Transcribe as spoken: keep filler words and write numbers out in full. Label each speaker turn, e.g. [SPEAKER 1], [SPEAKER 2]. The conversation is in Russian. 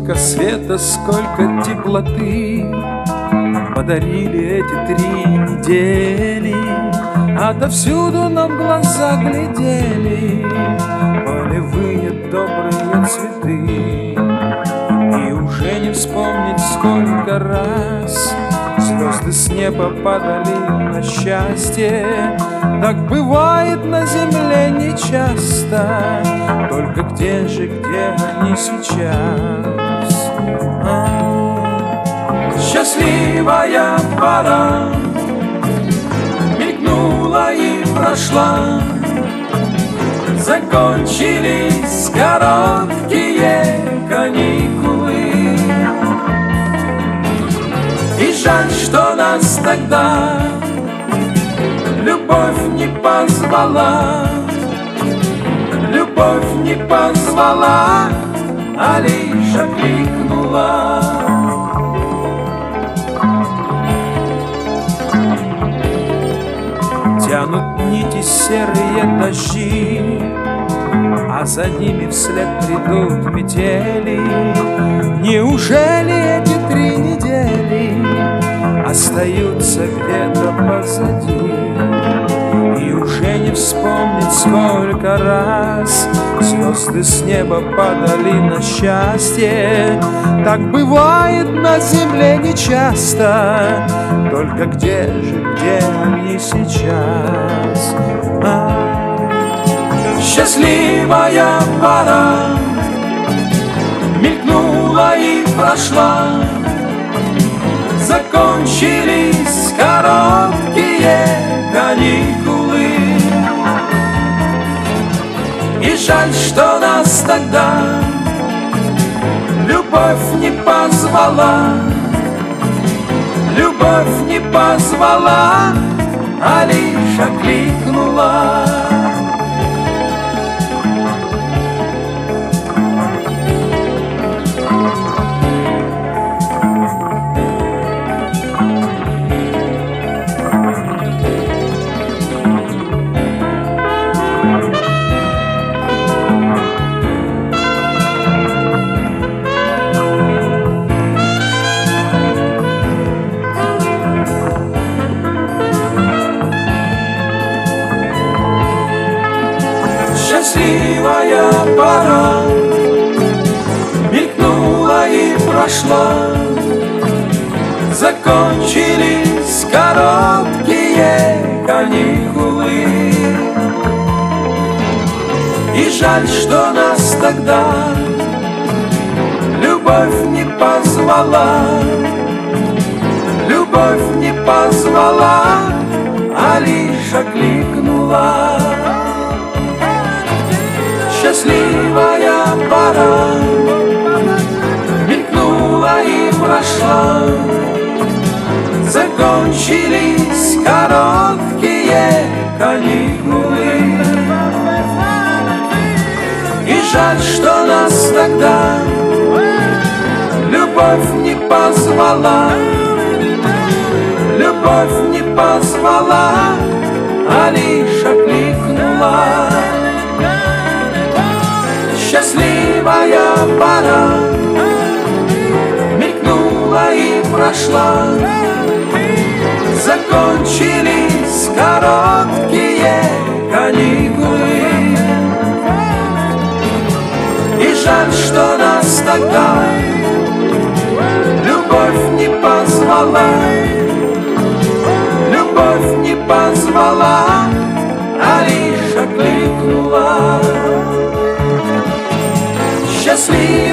[SPEAKER 1] Сколько света, сколько теплоты подарили эти три недели. Отовсюду нам глаза глядели полевые добрые цветы. И уже не вспомнить, сколько раз звезды с неба падали на счастье. Так бывает на земле нечасто. Только где же, где они сейчас? А, счастливая пора мелькнула и прошла. Закончились короткие каникулы. И жаль, что нас тогда любовь не позвала. Любовь не позвала, а лишь окликнула. Тянут нити серые дожди, а за ними вслед придут метели. Неужели эти три недели остаются где-то позади? И уже не вспомнить, сколько раз звезды с неба падали на счастье. Так бывает на земле нечасто. Только где же, где они сейчас? А, счастливая пора мелькнула и прошла. Закончились короткие каникулы. И жаль, что нас тогда любовь не позвала. Любовь не позвала, а лишь окликнула. Счастливая пора мелькнула и прошла. Закончились короткие каникулы. И жаль, что нас тогда любовь не позвала. Любовь не позвала, а лишь окликнула. Счастливая пора мелькнула и прошла. Закончились короткие каникулы. И жаль, что нас тогда любовь не позвала. Любовь не позвала, а лишь окликнула. Счастливая пора мелькнула и прошла. Закончились короткие каникулы. И жаль, что нас тогда любовь не позвала. Любовь не позвала, а лишь окликнула. Счастливая